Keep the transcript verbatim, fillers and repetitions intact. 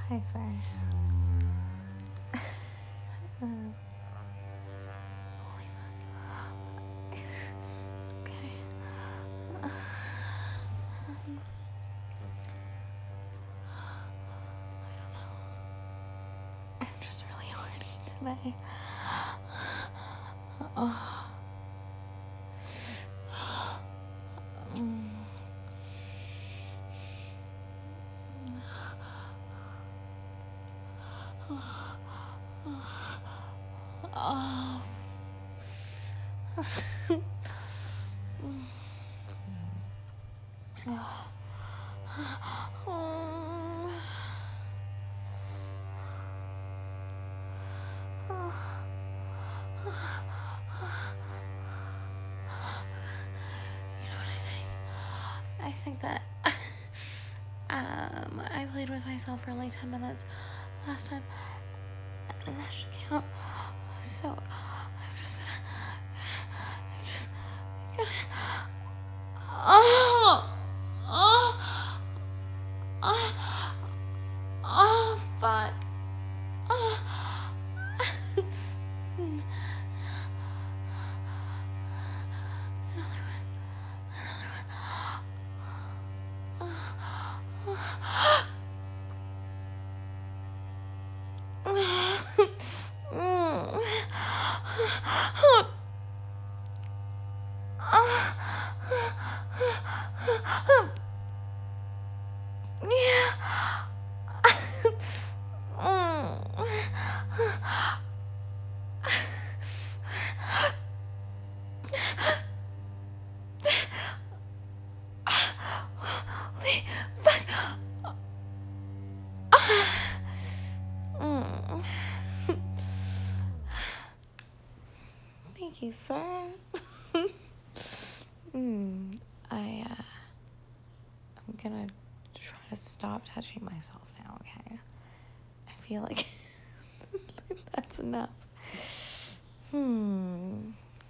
Hi, sir. uh, okay. Uh, um, I don't know. I'm just really horny today. Oh. Mm. Oh. I think that um, I played with myself for like ten minutes last time, and that should count. So I'm just gonna, I'm just gonna. Oh, oh, oh, oh, fuck. Oh. Another one. Holy fuck. Mm. Thank you, sir. mm, I, uh, I'm gonna try to stop touching myself now, okay? I feel like that's enough. Hmm.